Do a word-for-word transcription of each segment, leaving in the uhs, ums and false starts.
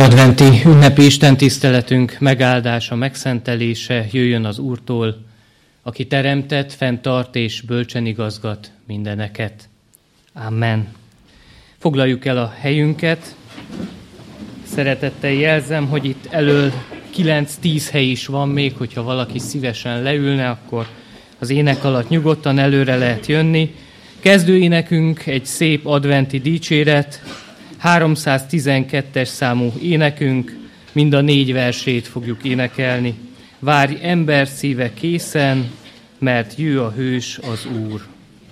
Adventi ünnepi istentiszteletünk megáldása, megszentelése jöjjön az Úrtól, aki teremtett, fenntart és bölcsen igazgat mindeneket. Amen. Foglaljuk el a helyünket. Szeretettel jelzem, hogy itt elől kilenc-tíz hely is van még, hogyha valaki szívesen leülne, akkor az ének alatt nyugodtan előre lehet jönni. Kezdőénekünk egy szép adventi dicséret, háromszáztizenkettes számú énekünk, mind a négy versét fogjuk énekelni. Várj ember szíve készen, mert jő a hős, az Úr.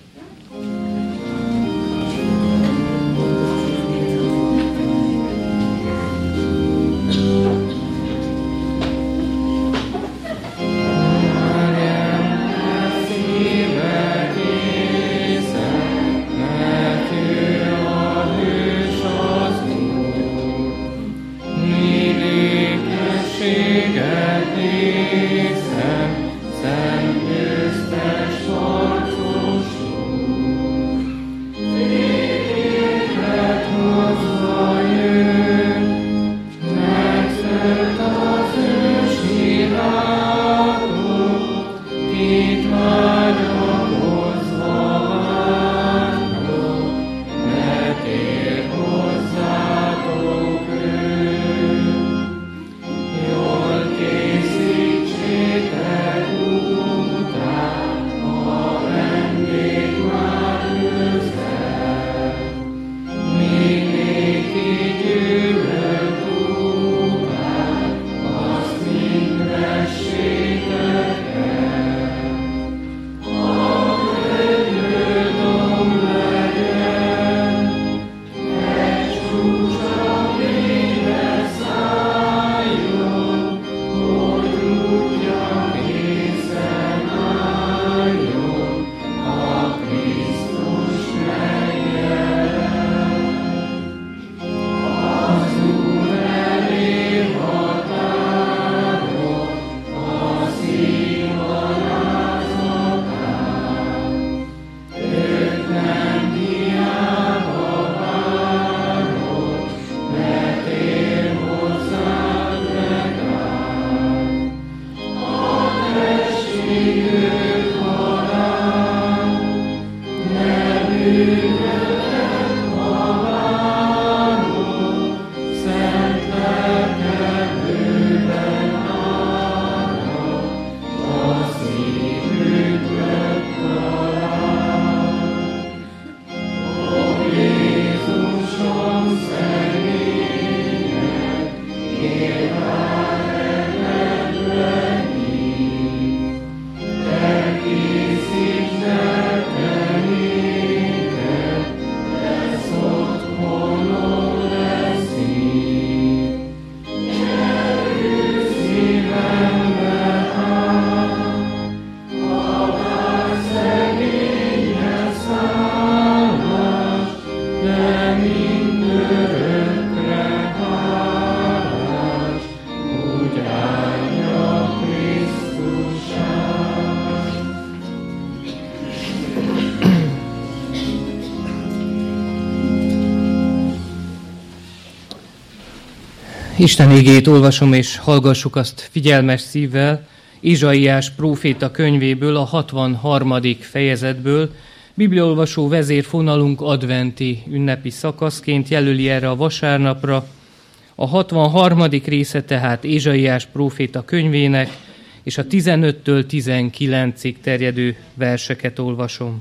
Isten igét olvasom, és hallgassuk azt figyelmes szívvel, Ézsaiás próféta könyvéből, a hatvanharmadik fejezetből. Bibliaolvasó vezérfonalunk adventi ünnepi szakaszként jelöli erre a vasárnapra. A hatvanharmadik része tehát Ézsaiás próféta könyvének, és a tizenöttől tizenkilencig terjedő verseket olvasom.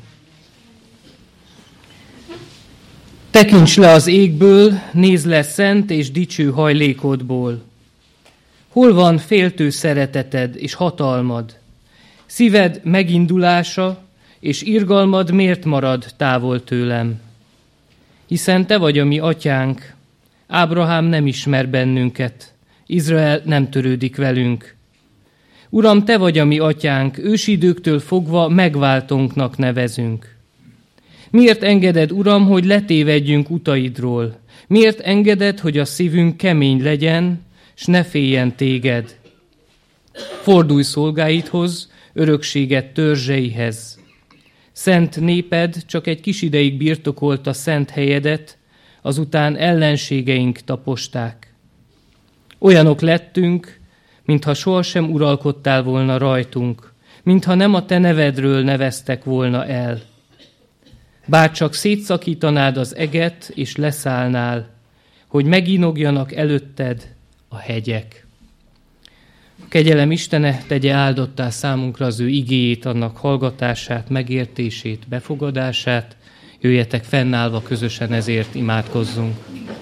Tekints le az égből, nézd le szent és dicső hajlékodból. Hol van féltő szereteted és hatalmad? Szíved megindulása és irgalmad miért marad távol tőlem? Hiszen te vagy a mi atyánk, Ábrahám nem ismer bennünket, Izrael nem törődik velünk. Uram, te vagy a mi atyánk, ősidőktől fogva megváltónknak nevezünk. Miért engeded, Uram, hogy letévedjünk utaidról? Miért engeded, hogy a szívünk kemény legyen, s ne féljen téged? Fordulj szolgáidhoz, örökséget törzseihez. Szent néped csak egy kis ideig birtokolta szent helyedet, azután ellenségeink taposták. Olyanok lettünk, mintha sohasem uralkodtál volna rajtunk, mintha nem a te nevedről neveztek volna el. Bár csak szétszakítanád az eget, és leszállnál, hogy meginogjanak előtted a hegyek. A kegyelem Istene tegye áldottá számunkra az ő igéjét, annak hallgatását, megértését, befogadását. Jöjjetek fennállva közösen, ezért imádkozzunk.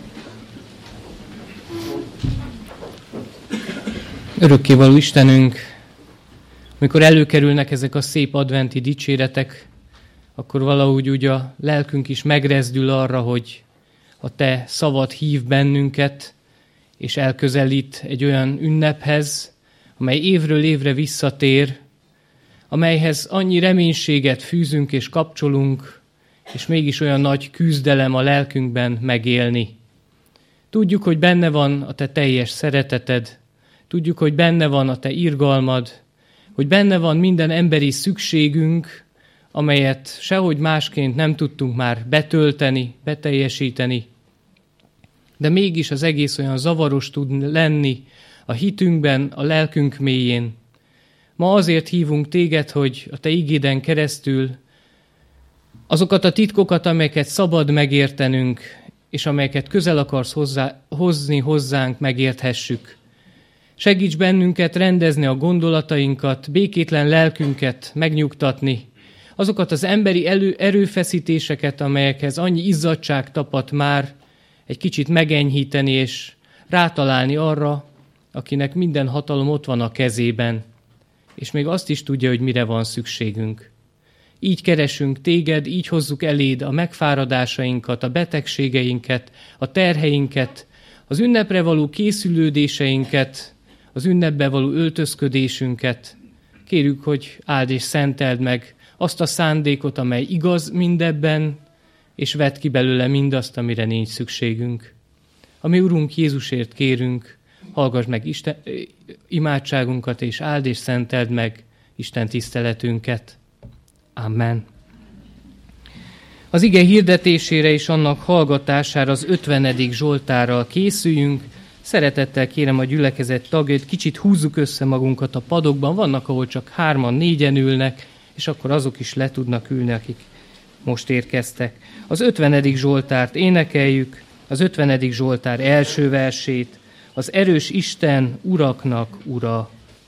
Örökkévaló Istenünk, amikor előkerülnek ezek a szép adventi dicséretek, akkor valahogy úgy a lelkünk is megrezdül arra, hogy a te szavad hív bennünket, és elközelít egy olyan ünnephez, amely évről évre visszatér, amelyhez annyi reménységet fűzünk és kapcsolunk, és mégis olyan nagy küzdelem a lelkünkben megélni. Tudjuk, hogy benne van a te teljes szereteted, tudjuk, hogy benne van a te irgalmad, hogy benne van minden emberi szükségünk, amelyet sehogy másként nem tudtunk már betölteni, beteljesíteni. De mégis az egész olyan zavaros tud lenni a hitünkben, a lelkünk mélyén. Ma azért hívunk téged, hogy a te igéden keresztül azokat a titkokat, amelyeket szabad megértenünk, és amelyeket közel akarsz hozzá, hozni hozzánk, megérthessük. Segíts bennünket rendezni a gondolatainkat, békétlen lelkünket megnyugtatni, azokat az emberi elő, erőfeszítéseket, amelyekhez annyi izzadság tapad már, egy kicsit megenyhíteni és rátalálni arra, akinek minden hatalom ott van a kezében, és még azt is tudja, hogy mire van szükségünk. Így keresünk téged, így hozzuk eléd a megfáradásainkat, a betegségeinket, a terheinket, az ünnepre való készülődéseinket, az ünnepbe való öltözködésünket. Kérjük, hogy áld és szenteld meg azt a szándékot, amely igaz mindebben, és vedd ki belőle mindazt, amire nincs szükségünk. A mi Urunk Jézusért kérünk, hallgass meg Isten, imádságunkat, és áld és szenteld meg Isten tiszteletünket. Amen. Az ige hirdetésére és annak hallgatására az ötvenedik Zsoltárral készüljünk. Szeretettel kérem a gyülekezet tagjait, kicsit húzzuk össze magunkat a padokban. Vannak, ahol csak hárman, négyen ülnek, és akkor azok is le tudnak ülni, akik most érkeztek. Az ötvenedik Zsoltárt énekeljük, az ötvenedik Zsoltár első versét, az erős Isten uraknak ura.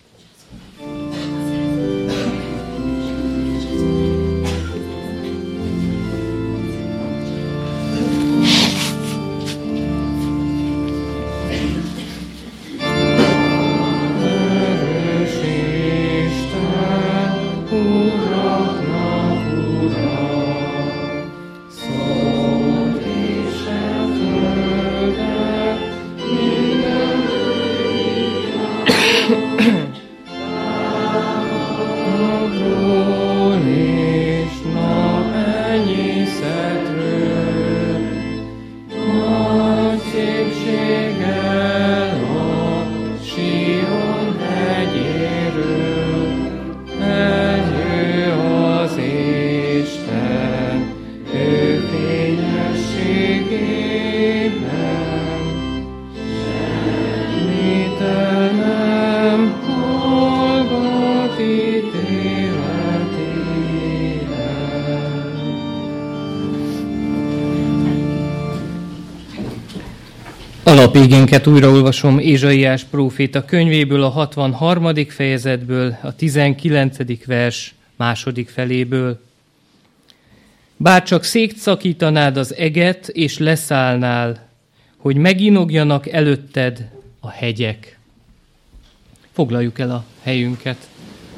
Alapigénket újraolvasom Ézsaiás próféta könyvéből, a hatvanharmadik fejezetből, a tizenkilencedik vers második feléből. Bár csak szétszakítanád az eget, és leszállnál, hogy meginogjanak előtted a hegyek. Foglaljuk el a helyünket.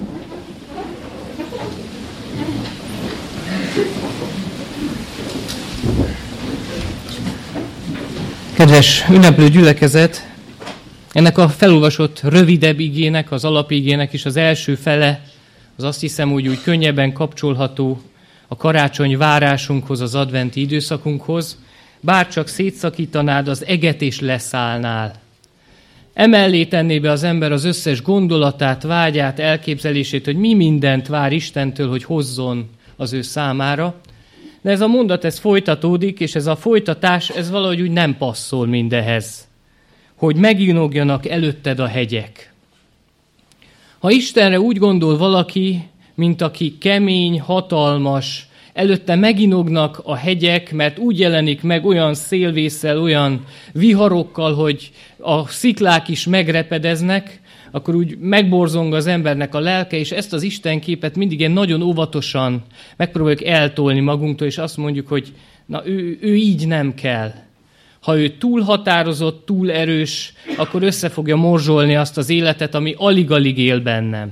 Kedves ünneplő gyülekezet, ennek a felolvasott rövidebb igének, az alapigének is az első fele, az azt hiszem, hogy úgy könnyebben kapcsolható a karácsony várásunkhoz, az adventi időszakunkhoz, bár csak szétszakítanád az eget és leszállnál. Emellé tenné be az ember az összes gondolatát, vágyát, elképzelését, hogy mi mindent vár Istentől, hogy hozzon az ő számára. De ez a mondat, ez folytatódik, és ez a folytatás, ez valahogy úgy nem passzol mindehez. hogy meginogjanak előtted a hegyek. Ha Istenre úgy gondol valaki, mint aki kemény, hatalmas, előtte meginognak a hegyek, mert úgy jelenik meg olyan szélvésszel, olyan viharokkal, hogy a sziklák is megrepedeznek, akkor úgy megborzong az embernek a lelke, és ezt az Istenképet mindig ilyen nagyon óvatosan megpróbáljuk eltolni magunktól, és azt mondjuk, hogy na ő, ő így nem kell. Ha ő túl határozott, túl erős, akkor össze fogja morzsolni azt az életet, ami alig-alig él bennem.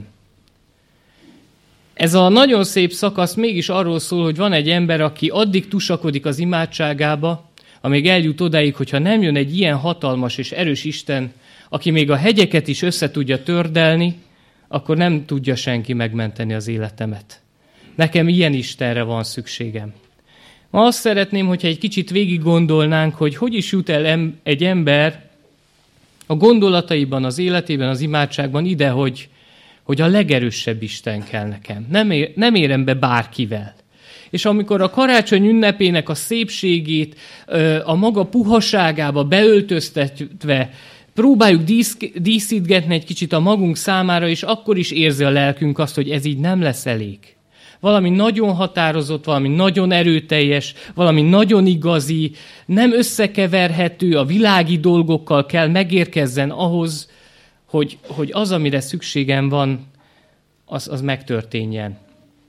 Ez a nagyon szép szakasz mégis arról szól, hogy van egy ember, aki addig tusakodik az imádságába, amíg eljut odáig, hogyha nem jön egy ilyen hatalmas és erős Isten, aki még a hegyeket is össze tudja tördelni, akkor nem tudja senki megmenteni az életemet. Nekem ilyen Istenre van szükségem. Ma azt szeretném, hogyha egy kicsit végig gondolnánk, hogy hogy is jut el egy ember a gondolataiban, az életében, az imádságban ide, hogy, hogy a legerősebb Isten kell nekem. Nem, ér, nem érem be bárkivel. És amikor a karácsony ünnepének a szépségét a maga puhaságába beöltöztetve próbáljuk dísz, díszítgetni egy kicsit a magunk számára, és akkor is érzi a lelkünk azt, hogy ez így nem lesz elég. Valami nagyon határozott, valami nagyon erőteljes, valami nagyon igazi, nem összekeverhető, a világi dolgokkal kell megérkezzen ahhoz, hogy, hogy az, amire szükségem van, az, az megtörténjen.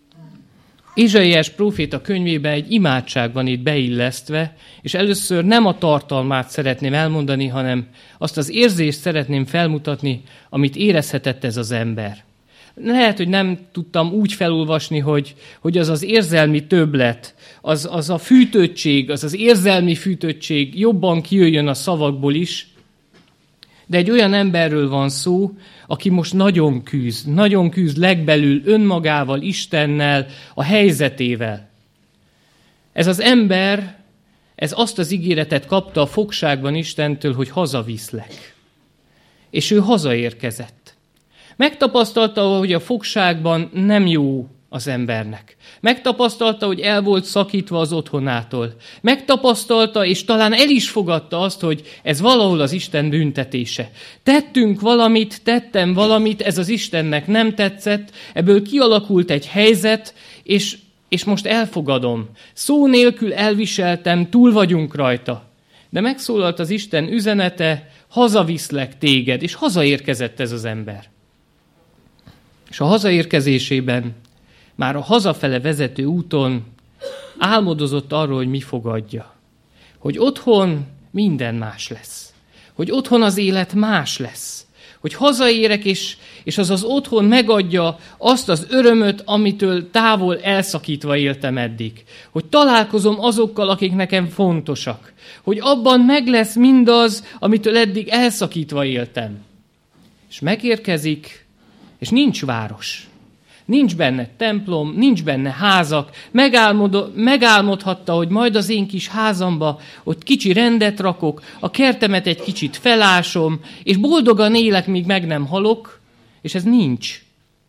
Ézsaiás próféta könyvében egy imádság van itt beillesztve, és először nem a tartalmát szeretném elmondani, hanem azt az érzést szeretném felmutatni, amit érezhetett ez az ember. Lehet, hogy nem tudtam úgy felolvasni, hogy, hogy az az érzelmi többlet, az, az a fűtöttség, az az érzelmi fűtöttség jobban kijöjjön a szavakból is, de egy olyan emberről van szó, aki most nagyon küzd, nagyon küzd legbelül önmagával, Istennel, a helyzetével. Ez az ember, ez azt az ígéretet kapta a fogságban Istentől, hogy hazaviszlek. És ő hazaérkezett. Megtapasztalta, hogy a fogságban nem jó az embernek. Megtapasztalta, hogy el volt szakítva az otthonától. Megtapasztalta, és talán el is fogadta azt, hogy ez valahol az Isten büntetése. Tettünk valamit, tettem valamit, ez az Istennek nem tetszett, ebből kialakult egy helyzet, és, és most elfogadom. Szó nélkül elviseltem, túl vagyunk rajta. De megszólalt az Isten üzenete, hazaviszlek téged, és hazaérkezett ez az ember. És a hazaérkezésében, már a hazafele vezető úton álmodozott arról, hogy mi fogadja. Hogy otthon minden más lesz. Hogy otthon az élet más lesz. Hogy hazaérek, és, és az az otthon megadja azt az örömöt, amitől távol elszakítva éltem eddig. Hogy találkozom azokkal, akik nekem fontosak. Hogy abban meg lesz mindaz, amitől eddig elszakítva éltem. És megérkezik, és nincs város. Nincs benne templom, nincs benne házak. Megálmod, megálmodhatta, hogy majd az én kis házamba ott kicsi rendet rakok, a kertemet egy kicsit felásom, és boldogan élek, míg meg nem halok, és ez nincs.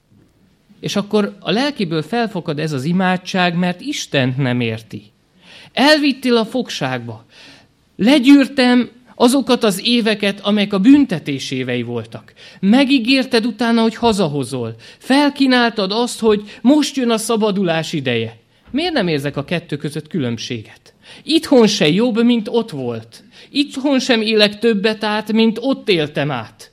És akkor a lelkéből felfogad ez az imádság, mert Istent nem érti. Elvittél a fogságba. Legyűrtem azokat az éveket, amelyek a büntetés évei voltak. Megígérted utána, hogy hazahozol. Felkínáltad azt, hogy most jön a szabadulás ideje. Miért nem érzek a kettő között különbséget? Itthon se jobb, mint ott volt. Itthon sem élek többet át, mint ott éltem át.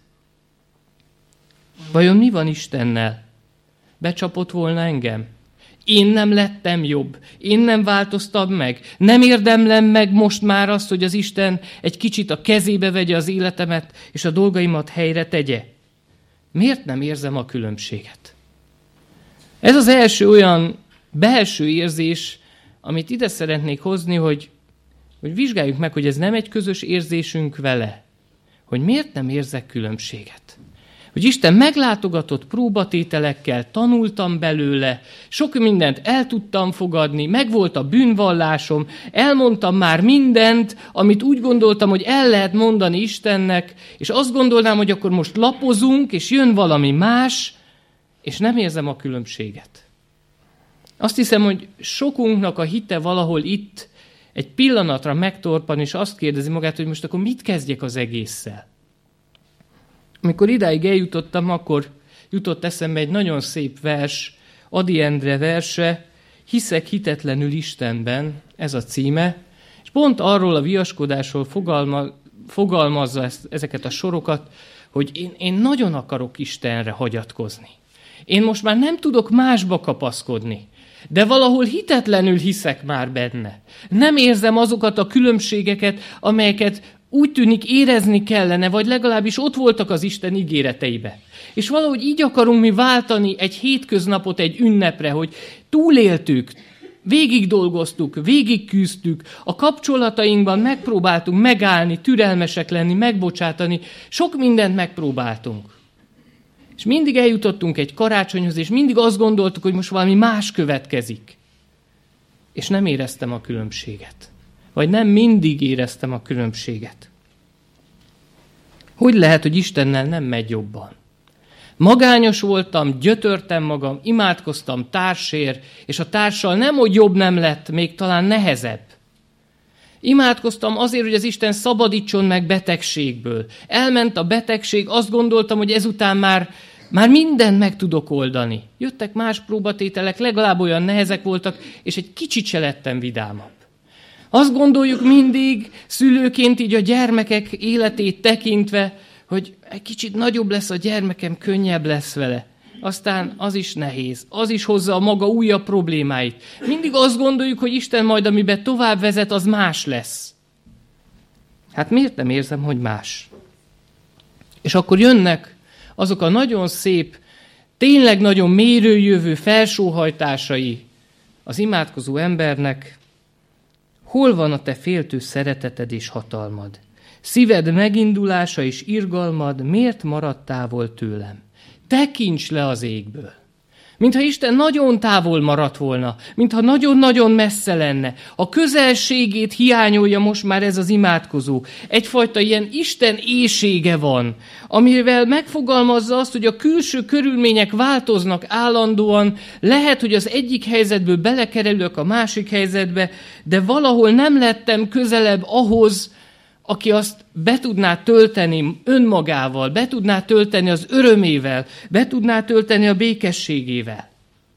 Vajon mi van Istennel? Becsapott volna engem? Én nem lettem jobb, én nem változtam meg, nem érdemlem meg most már azt, hogy az Isten egy kicsit a kezébe vegye az életemet, és a dolgaimat helyre tegye. Miért nem érzem a különbséget? Ez az első olyan belső érzés, amit ide szeretnék hozni, hogy, hogy vizsgáljuk meg, hogy ez nem egy közös érzésünk vele. Hogy miért nem érzek különbséget? Hogy Isten meglátogatott próbatételekkel, tanultam belőle, sok mindent el tudtam fogadni, megvolt a bűnvallásom, elmondtam már mindent, amit úgy gondoltam, hogy el lehet mondani Istennek, és azt gondolnám, hogy akkor most lapozunk, és jön valami más, és nem érzem a különbséget. Azt hiszem, hogy sokunknak a hite valahol itt egy pillanatra megtorpan, és azt kérdezi magát, hogy most akkor mit kezdjek az egésszel. Amikor idáig eljutottam, akkor jutott eszembe egy nagyon szép vers, Ady Endre verse, Hiszek hitetlenül Istenben, ez a címe, és pont arról a viaskodásról fogalma, fogalmazza ezt, ezeket a sorokat, hogy én, én nagyon akarok Istenre hagyatkozni. Én most már nem tudok másba kapaszkodni, de valahol hitetlenül hiszek már benne. Nem érzem azokat a különbségeket, amelyeket úgy tűnik érezni kellene, vagy legalábbis ott voltak az Isten ígéreteibe. És valahogy így akarunk mi váltani egy hétköznapot egy ünnepre, hogy túléltük, végig dolgoztuk, végig küzdtük, a kapcsolatainkban megpróbáltunk megállni, türelmesek lenni, megbocsátani, sok mindent megpróbáltunk. És mindig eljutottunk egy karácsonyhoz, és mindig azt gondoltuk, hogy most valami más következik. És nem éreztem a különbséget. Vagy nem mindig éreztem a különbséget. Hogy lehet, hogy Istennel nem megy jobban? Magányos voltam, gyötörtem magam, imádkoztam társért, és a társal nem, hogy jobb nem lett, még talán nehezebb. Imádkoztam azért, hogy az Isten szabadítson meg betegségből. Elment a betegség, azt gondoltam, hogy ezután már, már mindent meg tudok oldani. Jöttek más próbatételek, legalább olyan nehezek voltak, és egy kicsit se lettem vidámabb. Azt gondoljuk mindig, szülőként így a gyermekek életét tekintve, hogy egy kicsit nagyobb lesz a gyermekem, könnyebb lesz vele. Aztán az is nehéz, az is hozza a maga újabb problémáit. Mindig azt gondoljuk, hogy Isten majd, amiben tovább vezet, az más lesz. Hát miért nem érzem, hogy más? És akkor jönnek azok a nagyon szép, tényleg nagyon mérőjövő felsóhajtásai az imádkozó embernek. Hol van a te féltő szereteted és hatalmad? Szíved megindulása és irgalmad miért maradt távol tőlem? Tekints le az égből. Mintha Isten nagyon távol maradt volna, mintha nagyon-nagyon messze lenne. A közelségét hiányolja most már ez az imádkozó. Egyfajta ilyen Isten éhsége van, amivel megfogalmazza azt, hogy a külső körülmények változnak állandóan, lehet, hogy az egyik helyzetből belekerülök a másik helyzetbe, de valahol nem lettem közelebb ahhoz, aki azt be tudná tölteni önmagával, be tudná tölteni az örömével, be tudná tölteni a békességével.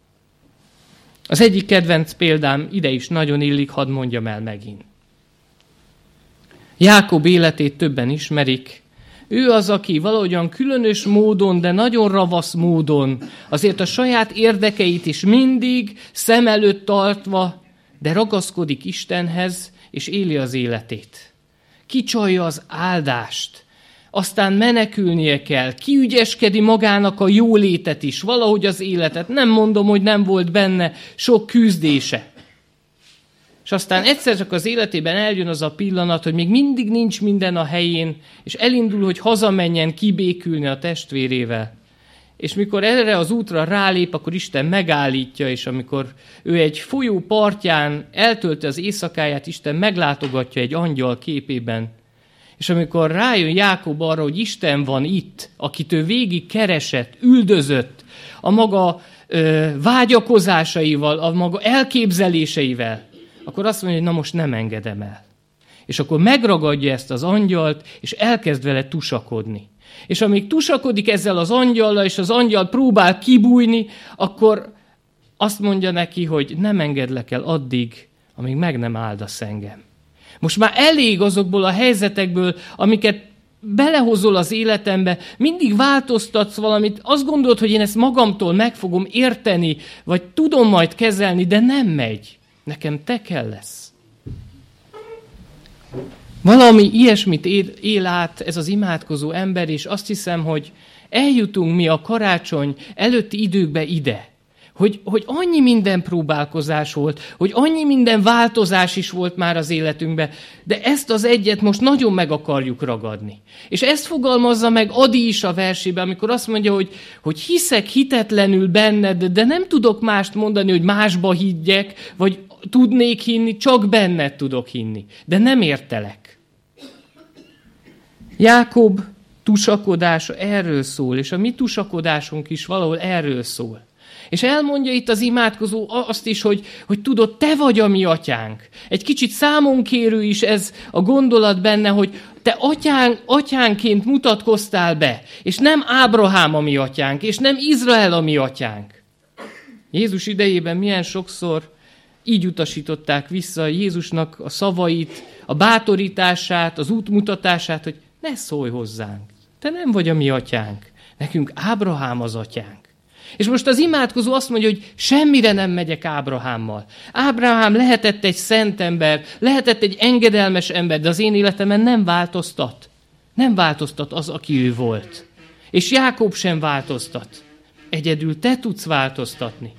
Az egyik kedvenc példám ide is nagyon illik, hadd mondjam el megint. Jákob életét többen ismerik. Ő az, aki valahogyan különös módon, de nagyon ravasz módon, azért a saját érdekeit is mindig szem előtt tartva, de ragaszkodik Istenhez, és éli az életét. Kicsalja az áldást, aztán menekülnie kell, kiügyeskedi magának a jólétet is, valahogy az életet. Nem mondom, hogy nem volt benne sok küzdése. És aztán egyszer csak az életében eljön az a pillanat, hogy még mindig nincs minden a helyén, és elindul, hogy hazamenjen kibékülni a testvérével. És mikor erre az útra rálép, akkor Isten megállítja, és amikor ő egy folyó partján eltölti az éjszakáját, Isten meglátogatja egy angyal képében. És amikor rájön Jákob arra, hogy Isten van itt, akit ő végig keresett, üldözött, a maga ö, vágyakozásaival, a maga elképzeléseivel, akkor azt mondja, hogy na most nem engedem el. És akkor megragadja ezt az angyalt, és elkezd vele tusakodni. És amíg tusakodik ezzel az angyallal, és az angyal próbál kibújni, akkor azt mondja neki, hogy nem engedlek el addig, amíg meg nem áldasz engem. Most már elég azokból a helyzetekből, amiket belehozol az életembe, mindig változtatsz valamit, azt gondolod, hogy én ezt magamtól meg fogom érteni, vagy tudom majd kezelni, de nem megy. Nekem te kell lesz. Valami ilyesmit él, él át ez az imádkozó ember, és azt hiszem, hogy eljutunk mi a karácsony előtti időkbe ide, hogy, hogy annyi minden próbálkozás volt, hogy annyi minden változás is volt már az életünkben, de ezt az egyet most nagyon meg akarjuk ragadni. És ezt fogalmazza meg Ady is a versében, amikor azt mondja, hogy, hogy hiszek hitetlenül benned, de nem tudok mást mondani, hogy másba higgyek, vagy tudnék hinni, csak benned tudok hinni, de nem értelek. Jákob tusakodása erről szól, és a mi tusakodásunk is valahol erről szól. És elmondja itt az imádkozó azt is, hogy, hogy tudod, te vagy a mi atyánk. Egy kicsit számonkérő is ez a gondolat benne, hogy te atyán, atyánként mutatkoztál be, és nem Ábrahám a mi atyánk, és nem Izrael a mi atyánk. Jézus idejében milyen sokszor így utasították vissza Jézusnak a szavait, a bátorítását, az útmutatását, hogy ne szólj hozzánk. Te nem vagy a mi atyánk. Nekünk Ábrahám az atyánk. És most az imádkozó azt mondja, hogy semmire nem megyek Ábrahámmal. Ábrahám lehetett egy szent ember, lehetett egy engedelmes ember, de az én életemben nem változtat. Nem változtat az, aki ő volt. És Jákob sem változtat. Egyedül te tudsz változtatni.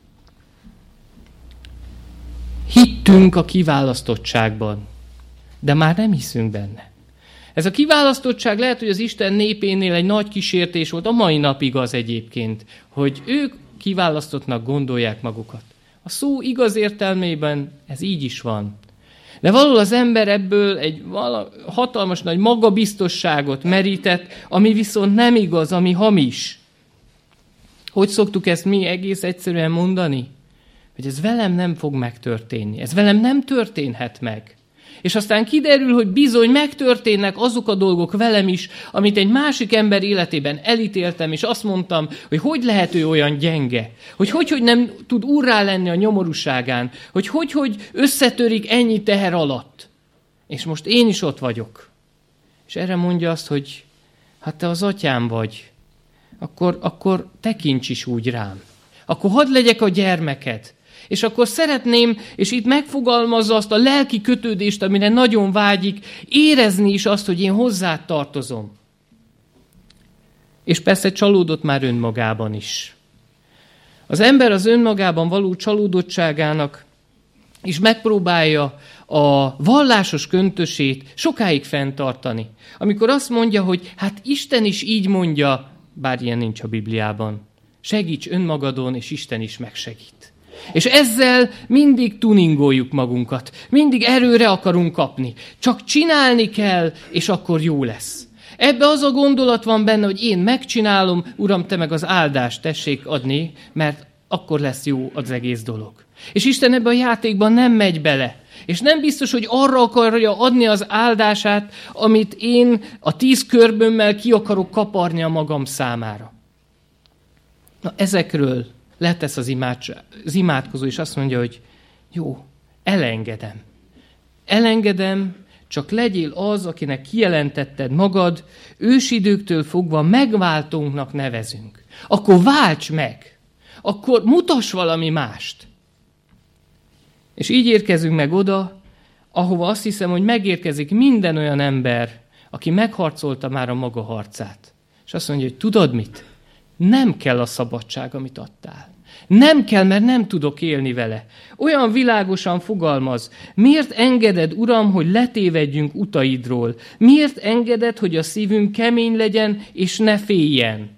Hittünk a kiválasztottságban, de már nem hiszünk benne. Ez a kiválasztottság lehet, hogy az Isten népénél egy nagy kísértés volt, a mai napig az egyébként, hogy ők kiválasztottnak gondolják magukat. A szó igaz értelmében ez így is van. De valahol az ember ebből egy hatalmas nagy magabiztosságot merített, ami viszont nem igaz, ami hamis. Hogy szoktuk ezt mi egész egyszerűen mondani? Hogy ez velem nem fog megtörténni. Ez velem nem történhet meg. És aztán kiderül, hogy bizony megtörténnek azok a dolgok velem is, amit egy másik ember életében elítéltem, és azt mondtam, hogy hogy lehet ő olyan gyenge, hogy hogy, hogy nem tud úrrá lenni a nyomorúságán, hogy hogy, hogy összetörik ennyi teher alatt. És most én is ott vagyok. És erre mondja azt, hogy hát te az atyám vagy, akkor, akkor tekints is úgy rám. Akkor hadd legyek a gyermeked. És akkor szeretném, és itt megfogalmazza azt a lelki kötődést, amire nagyon vágyik, érezni is azt, hogy én hozzád tartozom. És persze csalódott már önmagában is. Az ember az önmagában való csalódottságának is megpróbálja a vallásos köntösét sokáig fenntartani. Amikor azt mondja, hogy hát Isten is így mondja, bár ilyen nincs a Bibliában, segíts önmagadon, és Isten is megsegít. És ezzel mindig tuningoljuk magunkat, mindig erőre akarunk kapni. Csak csinálni kell, és akkor jó lesz. Ebbe az a gondolat van benne, hogy én megcsinálom, Uram, te meg az áldást tessék adni, mert akkor lesz jó az egész dolog. És Isten ebbe a játékban nem megy bele. És nem biztos, hogy arra akarja adni az áldását, amit én a tíz körbömmel ki akarok kaparni a magam számára. Na, ezekről letesz az, imád, az imádkozó, és azt mondja, hogy jó, elengedem. Elengedem, csak legyél az, akinek kijelentetted magad, ősidőktől fogva megváltónknak nevezünk. Akkor válts meg, akkor mutass valami mást. És így érkezünk meg oda, ahova azt hiszem, hogy megérkezik minden olyan ember, aki megharcolta már a maga harcát. És azt mondja, hogy tudod mit? Nem kell a szabadság, amit adtál. Nem kell, mert nem tudok élni vele. Olyan világosan fogalmaz. Miért engeded, Uram, hogy letévedjünk utaidról? Miért engeded, hogy a szívünk kemény legyen, és ne féljen?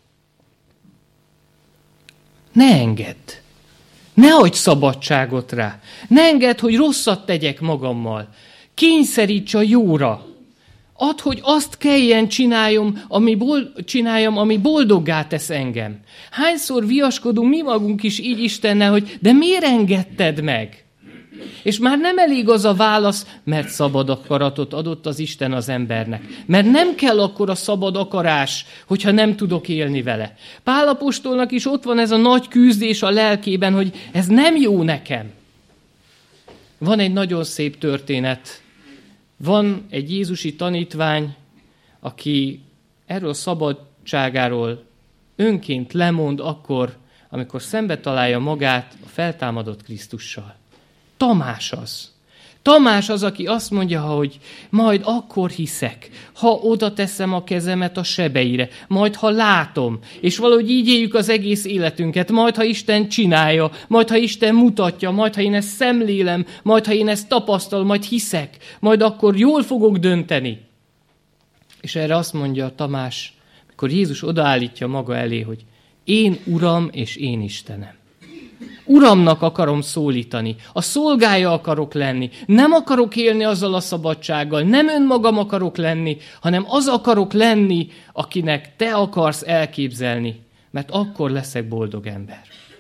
Ne engedd. Ne adj szabadságot rá. Ne engedd, hogy rosszat tegyek magammal. Kényszeríts a jóra. Add, hogy azt kelljen csináljam, ami, bol- csináljam, ami boldoggá tesz engem. Hányszor viaskodunk mi magunk is így Istennel, hogy de miért engedted meg? És már nem elég az a válasz, mert szabad akaratot adott az Isten az embernek. Mert nem kell akkor a szabad akarás, hogyha nem tudok élni vele. Pál apostolnak is ott van ez a nagy küzdés a lelkében, hogy ez nem jó nekem. Van egy nagyon szép történet. Van egy jézusi tanítvány, aki erről a szabadságáról önként lemond akkor, amikor szembe találja magát a feltámadott Krisztussal. Tamás az. Tamás az, aki azt mondja, hogy majd akkor hiszek, ha oda teszem a kezemet a sebeire, majd ha látom, és valahogy így éljük az egész életünket, majd ha Isten csinálja, majd ha Isten mutatja, majd ha én ezt szemlélem, majd ha én ezt tapasztalom, majd hiszek, majd akkor jól fogok dönteni. És erre azt mondja Tamás, amikor Jézus odaállítja maga elé, hogy én Uram és én Istenem. Uramnak akarom szólítani, a szolgája akarok lenni, nem akarok élni azzal a szabadsággal, nem önmagam akarok lenni, hanem az akarok lenni, akinek te akarsz elképzelni, mert akkor leszek boldog ember.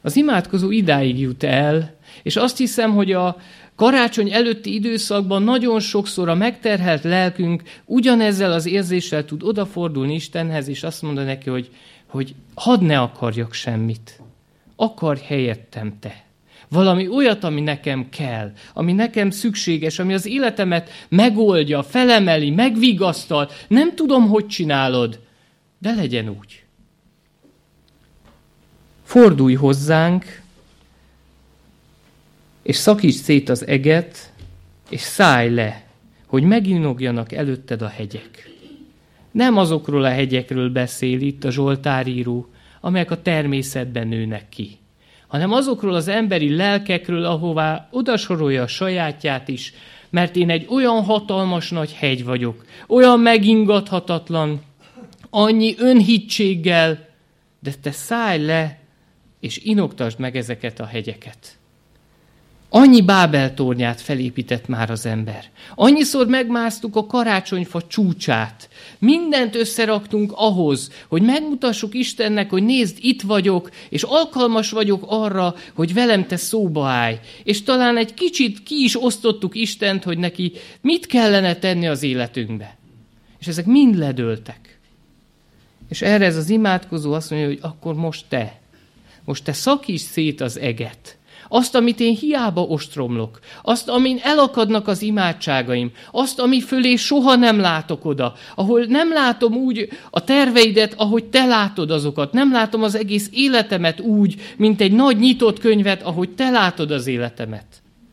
Az imádkozó idáig jut el, és azt hiszem, hogy a karácsony előtti időszakban nagyon sokszor a megterhelt lelkünk ugyanezzel az érzéssel tud odafordulni Istenhez, és azt mondani neki, hogy, hogy hadd ne akarjak semmit. Akarj helyettem te. Valami olyat, ami nekem kell, ami nekem szükséges, ami az életemet megoldja, felemeli, megvigasztal. Nem tudom, hogy csinálod, de legyen úgy. Fordulj hozzánk, és szakítsd szét az eget, és szállj le, hogy meginogjanak előtted a hegyek. Nem azokról a hegyekről beszél itt a Zsoltáríró, amelyek a természetben nőnek ki, hanem azokról az emberi lelkekről, ahová odasorolja a sajátját is, mert én egy olyan hatalmas nagy hegy vagyok, olyan megingathatatlan, annyi önhitséggel, de te szállj le, és inogtasd meg ezeket a hegyeket. Annyi Bábel tornyát felépített már az ember. Annyiszor megmásztuk a karácsonyfa csúcsát. Mindent összeraktunk ahhoz, hogy megmutassuk Istennek, hogy nézd, itt vagyok, és alkalmas vagyok arra, hogy velem te szóba állj. És talán egy kicsit ki is osztottuk Istent, hogy neki mit kellene tenni az életünkbe. És ezek mind ledőltek. És erre ez az imádkozó azt mondja, hogy akkor most te, most te szakítsd szét az eget. Azt, amit én hiába ostromlok, azt, amin elakadnak az imádságaim, azt, ami fölé soha nem látok oda, ahol nem látom úgy a terveidet, ahogy te látod azokat, nem látom az egész életemet úgy, mint egy nagy nyitott könyvet, ahogy te látod az életemet.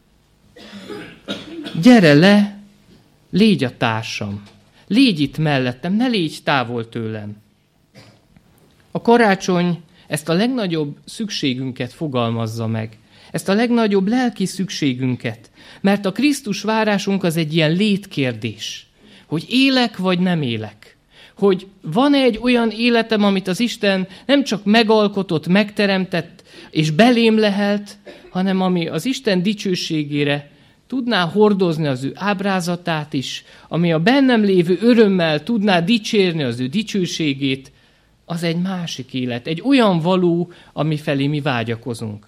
Gyere le, légy a társam, légy itt mellettem, ne légy távol tőlem. A karácsony ezt a legnagyobb szükségünket fogalmazza meg. Ezt a legnagyobb lelki szükségünket. Mert a Krisztus várásunk az egy ilyen létkérdés. Hogy élek vagy nem élek. Hogy van-e egy olyan életem, amit az Isten nem csak megalkotott, megteremtett és belém lehelt, hanem ami az Isten dicsőségére tudná hordozni az ő ábrázatát is, ami a bennem lévő örömmel tudná dicsérni az ő dicsőségét, az egy másik élet. Egy olyan való, ami felé mi vágyakozunk.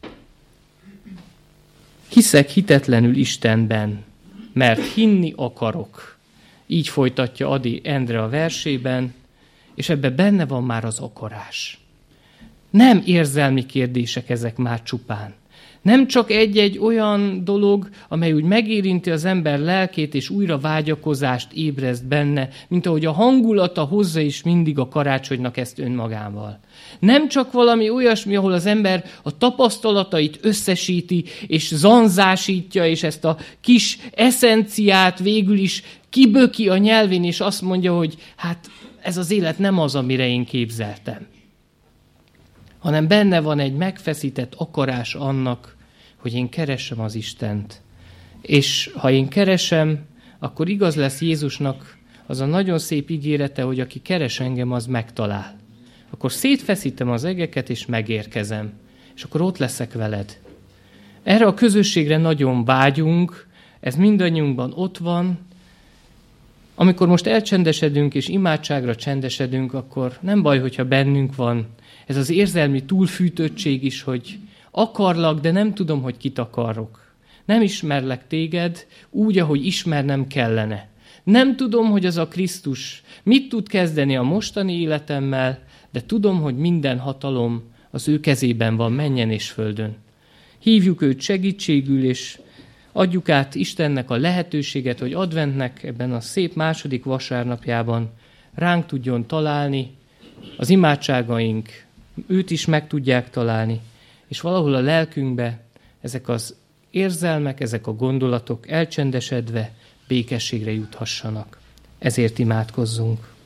Hiszek hitetlenül Istenben, mert hinni akarok. Így folytatja Ady Endre a versében, és ebben benne van már az akarás. Nem érzelmi kérdések ezek már csupán. Nem csak egy-egy olyan dolog, amely úgy megérinti az ember lelkét, és újra vágyakozást ébreszt benne, mint ahogy a hangulata hozza is mindig a karácsonynak ezt önmagával. Nem csak valami olyasmi, ahol az ember a tapasztalatait összesíti, és zanzásítja, és ezt a kis eszenciát végül is kiböki a nyelvén, és azt mondja, hogy hát ez az élet nem az, amire én képzeltem. Hanem benne van egy megfeszített akarás annak, hogy én keresem az Istent. És ha én keresem, akkor igaz lesz Jézusnak az a nagyon szép ígérete, hogy aki keres engem, az megtalál. Akkor szétfeszítem az egeket, és megérkezem. És akkor ott leszek veled. Erre a közösségre nagyon vágyunk, ez mindannyiunkban ott van. Amikor most elcsendesedünk, és imádságra csendesedünk, akkor nem baj, hogyha bennünk van ez az érzelmi túlfűtöttség is, hogy akarlak, de nem tudom, hogy kit akarok. Nem ismerlek téged úgy, ahogy ismernem kellene. Nem tudom, hogy az a Krisztus mit tud kezdeni a mostani életemmel, de tudom, hogy minden hatalom az ő kezében van mennyen és földön. Hívjuk őt segítségül, és adjuk át Istennek a lehetőséget, hogy adventnek ebben a szép második vasárnapjában ránk tudjon találni, az imádságaink őt is meg tudják találni, és valahol a lelkünkbe ezek az érzelmek, ezek a gondolatok elcsendesedve békességre juthassanak. Ezért imádkozzunk.